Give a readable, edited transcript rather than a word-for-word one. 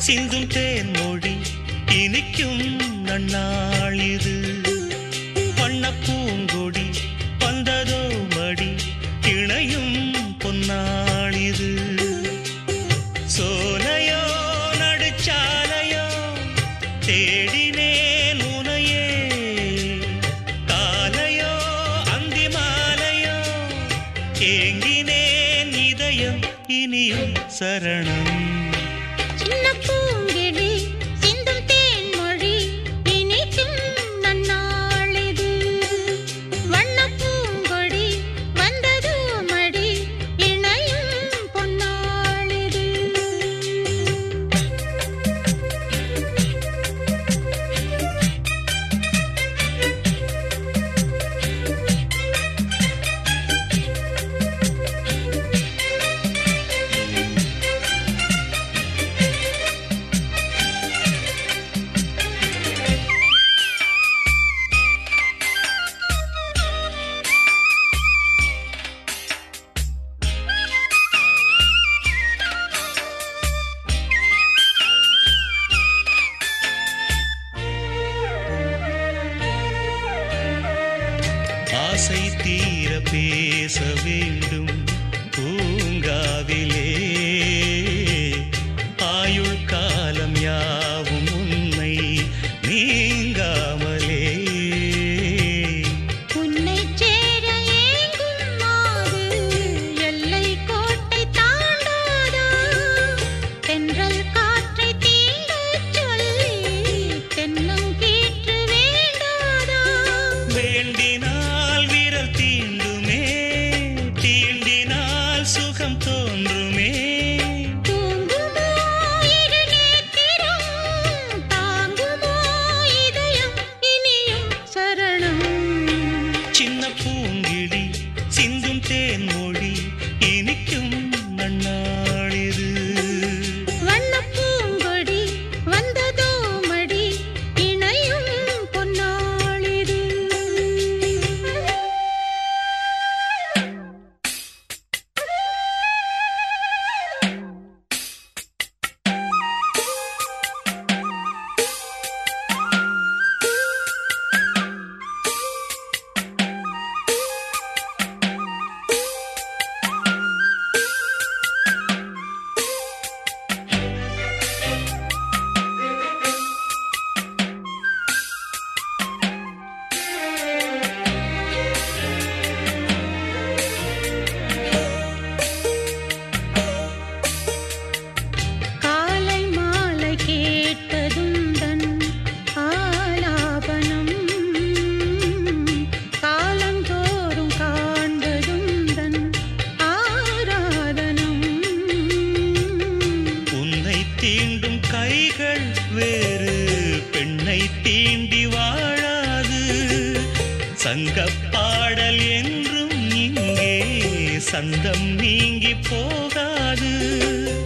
சிந்தும் தேன்மொழி இனிக்கும் நன்னாளிது. வண்ண பூங்கொடி வந்ததோ மடி இணையும் பொன்னாளிது. சோலையோ நடுச்சாலையோ தேடினேன் உனையே, காலையோ அந்தி மாலையோ ஏங்கினேன் இதயம் இனியும் சரணம். ஆசை தீர பேச வேண்டும் பூங்காவிலே, ஆயுள் காலம் யாவும் உன்னை நீங்காமலே. உன்னை சேர ஏங்கும் மாது எல்லை கோட்டை தாண்டாதா, தென்றல் காற்றை தீண்டச் சொல்லி தென்னங்கீற்று வேண்டாதா. வேண்டினால் விரல் தீண்டுமே, தீண்டினால் சுகம் தோன்றுமே. தூங்குமோ இரு நேத்திரம், தாங்குமோ இதயம் இனியும் சரணம். சின்ன பூங்கிழி சிந்தும் தேன்மொழி இனிக்கும் நன்னாளிது. வண்ணப் பூங்கொடி வந்ததோ மடி இணையும் பொன்னாளிது. காலை மாலை கேட்டதுந்தன் ஆலாபனம், காலந்தோறும் காண்பதுந்தன் ஆராதனம். உன்னை தீண்டும் கைகள் வேறு பெண்ணை தீண்டி வாழாது. சங்கப் பாடல் என்றும் இங்கே சந்தம் நீங்கி போகாது.